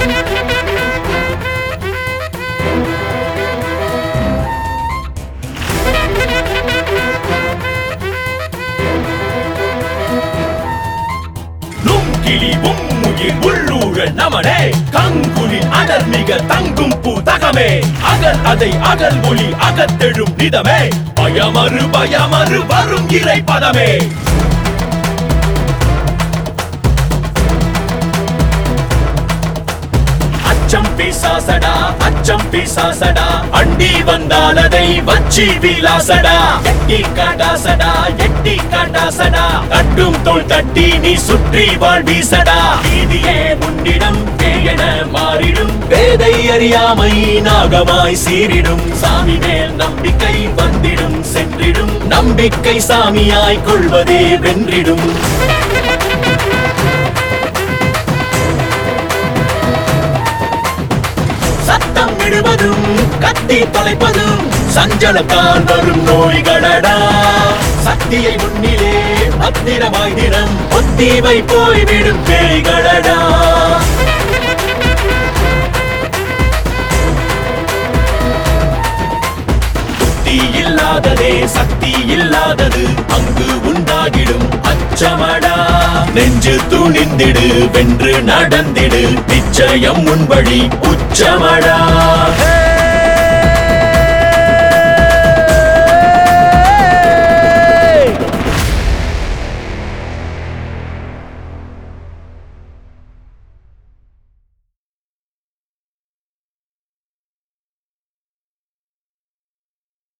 நமனே கங்குலின் அடர்மிக தங்கும் பூதகமே அகல் அதை அகல் ஒளி அகத்தெழும் நிதமே பயமறு பயமறு வரும் இறை பதமே அச்சம் பிசாசடா அண்டி வந்தால் அதை வச்சி விலாசடா எட்டி காட்டாசடா தட்டும் தோள் தட்டி நீ சுற்றி வாழ்வீசடா நீதியே உன்னிடம் பேயென மாறிடும் வேதை அறியாமை நாகமாய் சீரிடும் சாமி மேல் நம்பிக்கை வந்திடும் சென்றிடும் நம்பிக்கை சாமியாய் கொள்வதே வென்றிடும் சத்தம் விடுவதும் கத்தி தொலைப்பதும் சஞ்சலத்தால் வரும் நோய்களடா சக்தியை முன்னிலே பத்திரமாய் தினம் ஒத்திவை போய்விடும் பேய்களடா புத்தி இல்லாததே சக்தி இல்லாதது அங்கு உண்டாகிடும் அச்சமடா நெஞ்சு துணிந்திடு வென்று நடந்திடு நிச்சயம் உன் வழி உச்சமடா